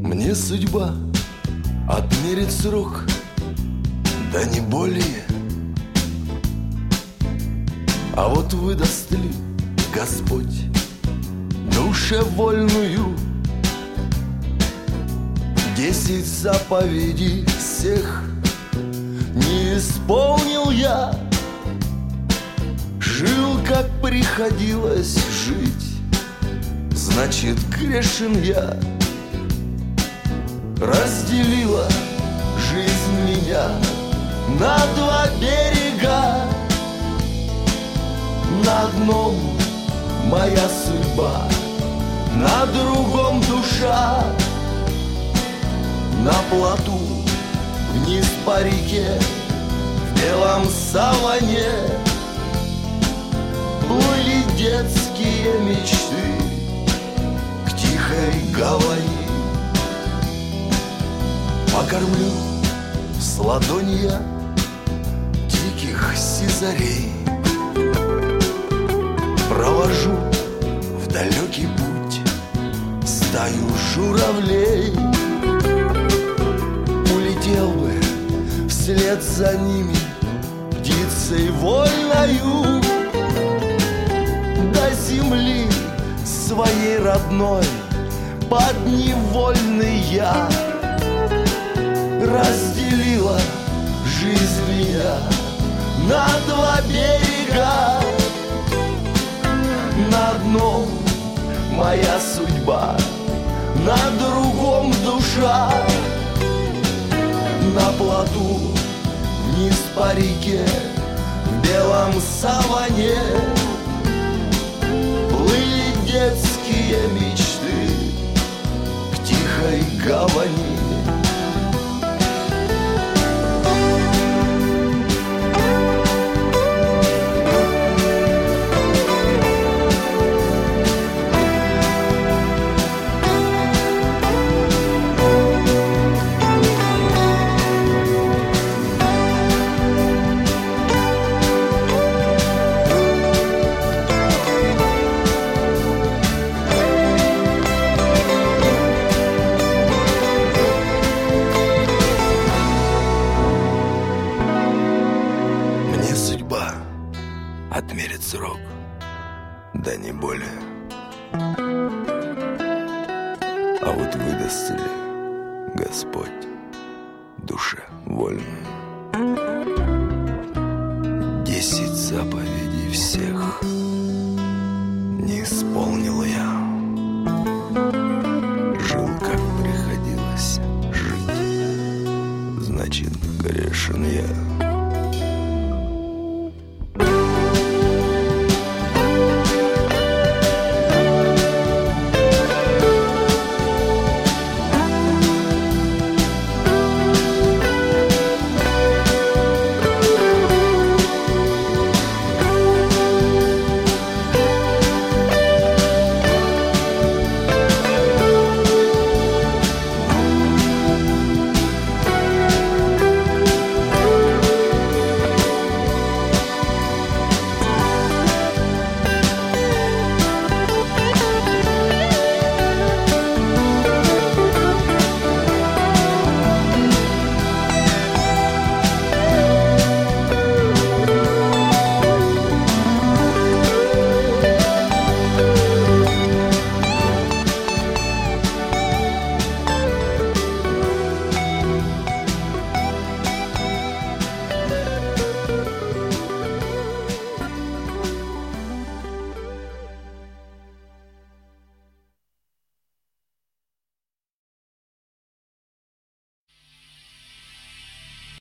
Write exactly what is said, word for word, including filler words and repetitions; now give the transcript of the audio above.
Мне судьба отмерит срок, да не более. А вот выдаст ли Господь душе вольную десять заповедей всех не исполнил я. Жил, как приходилось жить, значит, грешен я. Разделила жизнь меня на два берега. На одном моя судьба, на другом душа. На плоту вниз по реке в белом саване плыли детские мечты к тихой гавани. Покормлю с ладони я диких сизарей, провожу в далекий путь стаю журавлей. Улетел бы вслед за ними птицей вольною до земли своей родной подневольный я. Разделила жизнь меня на два берега. На одном моя судьба, на другом душа. На плоту вниз по реке в белом саване плыли детские мечты к тихой гавани. Отмерит срок, да не более. А вот выдаст ли Господь душе вольную десять заповедей всех не исполнил я. Жил, как приходилось жить, значит, грешен я.